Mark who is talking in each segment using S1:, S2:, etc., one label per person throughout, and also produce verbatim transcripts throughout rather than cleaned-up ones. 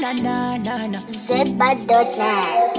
S1: na na na na.
S2: Zebba dot net.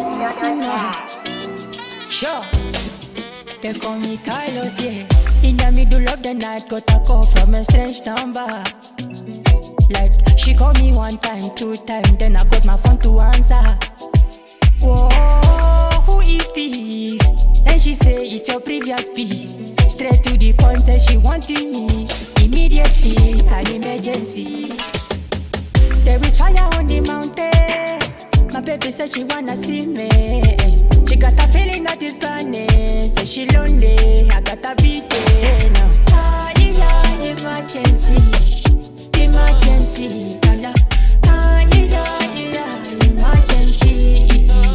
S1: Sure. They call me Carlos, yeah. In the middle of the night, got a call from a strange number. Like, she called me one time, two times, then I got my phone to answer. Whoa, who is this? Then she say, it's your previous P. Straight to the point, and she wanted me. Immediately, it's an emergency. There is fire on the mountain. My baby said she wanna see me. She got a feeling that is burning. Say she lonely, I got a beating now. Ah, yeah, emergency, emergency, Nana. Ah, yeah, yeah, emergency.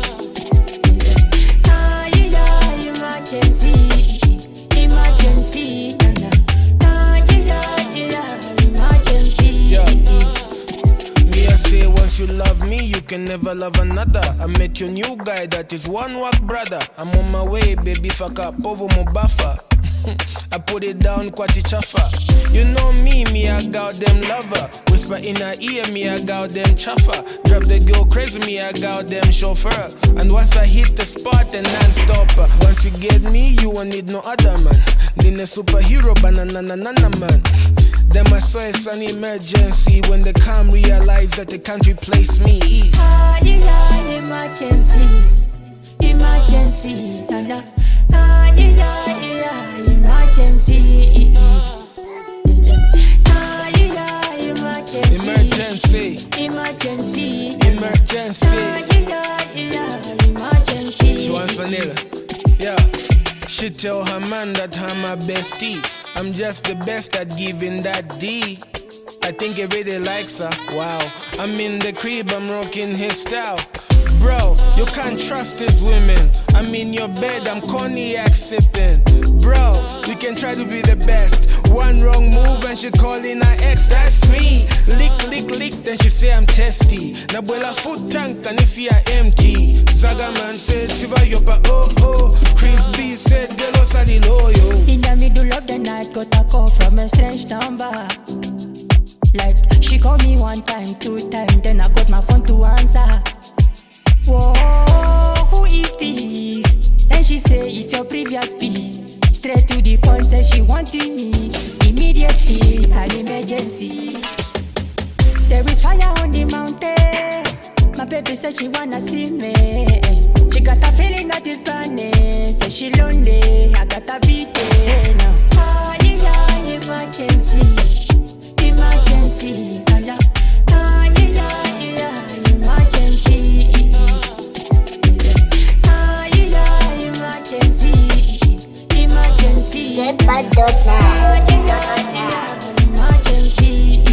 S1: Ah, yeah, emergency, emergency, Nana. Ah, yeah, yeah, emergency.
S3: Yeah. Me, I say once you love me, you can never love another. I met your new guy, that is one walk brother. I'm on my way, baby, fuck up over my buffer. I put it down, kwati chafa. You know me, me I got them lover. Whisper in her ear, me I got them chaffer. Drop the girl crazy, me I got them chauffeur. And once I hit the spot, and non-stopper. Once you get me, you won't need no other man. Then a superhero, banana nana man. Then I saw it's an emergency when the calm realized that they can't replace me. Ease.
S1: Ah, yeah, emergency, emergency, Nana. Ah, yeah, yeah, emergency. Ah, yeah, emergency.
S3: Emergency.
S1: Emergency.
S3: Emergency.
S1: Ah, yeah, yeah, emergency.
S3: She wants vanilla. Yeah. She tell her man that I'm my bestie. I'm just the best at giving that D. I think he really likes her. Wow. I'm in the crib, I'm rocking his style. Bro, you can't trust these women. I'm in your bed, I'm cognac sipping. Bro, we can try to be the best. One wrong move and she calling her ex, that's me. Lick, lick, lick, then she say I'm testy. Nabuela food tank, and see her empty. Zaga man said, Siva yopa, oh, oh. Chris B said, Delos are the loyo.
S1: In the middle of the night, got a call from a strange number. Like, she called me one time, two times, then I got my phone to answer. Whoa, who is this? Then she say, it's your previous P. Straight to the point, and she wanted me. Immediately, it's an emergency. There is fire on the mountain. My baby said she wanna see me. She got a feeling that is burning. Say she lonely, I got a beating now. Ah, yeah, emergency, emergency, Nana. Ah, yeah, yeah, emergency. Ah, yeah, emergency, emergency.
S2: Zebba dot net.
S1: Ah, yeah, yeah, emergency.